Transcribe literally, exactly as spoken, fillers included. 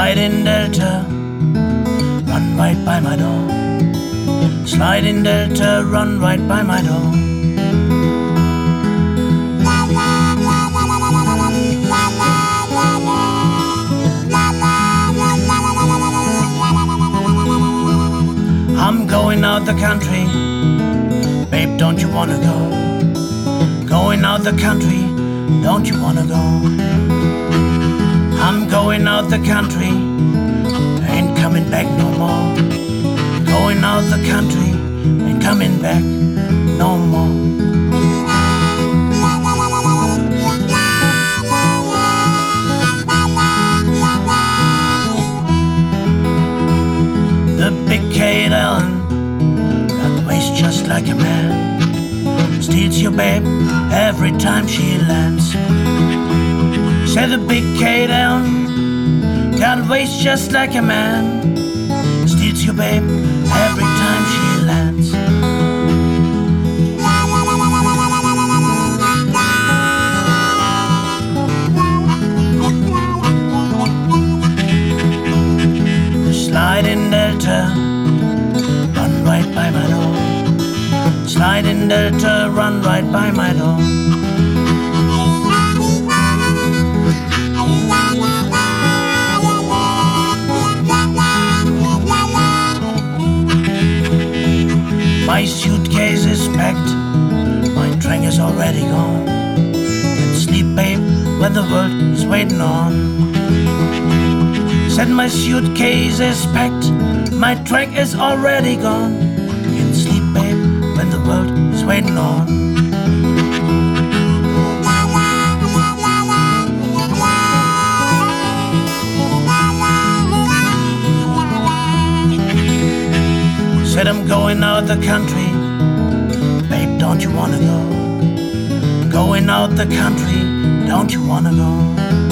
Sliding Delta, run right by my door. Sliding Delta, run right by my door. I'm going out the country, babe, don't you wanna go? Going out the country, don't you wanna go? I'm going out the country, ain't coming back no more. Going out the country, ain't coming back no more. The big Kate Allen, got waist just like a man, steals your babe every time she lands. Said the big Kate Allen, got waist just like a man, steals your babe every time she lands. The Sliding Delta, run right by my door. Sliding Delta, run right by my door. My suitcase is packed, my drink is already gone. Can't sleep, babe, when the world is waiting on. Said my suitcase is packed, my drink is already gone. Can't sleep, babe, when the world is waiting on. Said I'm going out the country, babe, don't you wanna go? Going out the country, don't you wanna go?